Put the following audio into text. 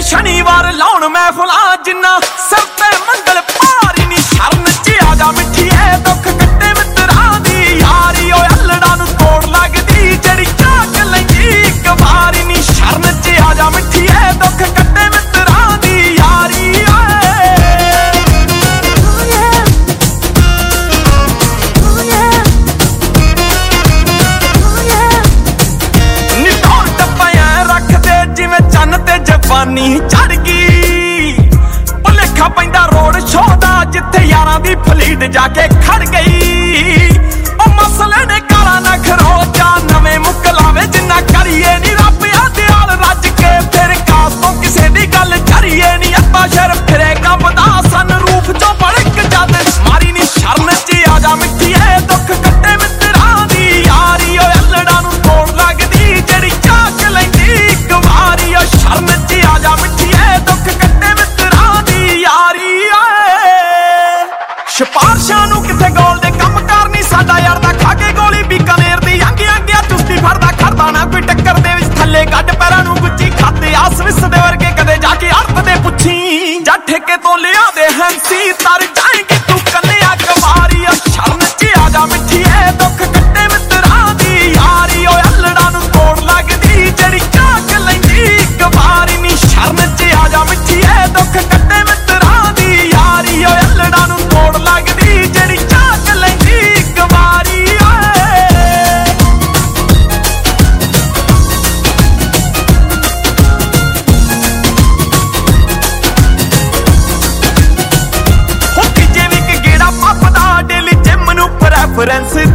शनिवार लाउण महफिलां जिन्ना सिर ते मंगल भारी नी शरण च आजा मिठीए दुख कट्टे मित्रां दी यारी ओ अल्लड़ां नूं तोड़ लगदी जड़ी झाक लैंदी इक वारी नी शरण च आजा मिठीए दुख कट्टे मित्रां दी यारी जवानी चढ़ गई भुलेखा पैंदा रोड शो दा जिथे यारां दी फलीट जाके खड़ गई ओ मसले ने काला ना खरोचा नवें मुकलावे जिन्ना करिए नी रब दयाल रज के फिर कास तो किसे दी गल चरिए नी अब्बा शर फिरे कंबदा सन रूप चो बड़क जद मारी नी शरण च आजा मिठीए दुख कट्टे मित्रां दी यारी ओ अल्लड़ां नूं तोड़ लगदी जड़ी झाक लैंदी इक वारी ओ शरण च आजा मिठीए दुख कट्टे मित्रां दी यारी सिफारशां नूं किथे गोल दे कम करनी साडा यार दा खा के गोली बीकानेर दी अंगे अंगे चुस्ती फड़दा खड़दा ना कोई टक्कर दे विच थल्ले गड्ड पैरां नूं गुच्ची खाते आस विस दे वर्गे कदे जाके अर्थ दे पुछी जा ठेके तो लिया दे हंसी तर जाएंगे तू कन्या कवारी ओ शरण च आजा मिठीए दुख कट्टे मित्रां दी यारी ओ अल्लड़ां नूं तोड़ लगदी जड़ी झाक लैंदी इक वारी नी शरण च आजा मिठीए दुख कट्टे मित्रां दी यारी ओ अल्लड़ां नूं तोड़ लगदी जड़ी झाक लैंदी इक वारी रेफरेंस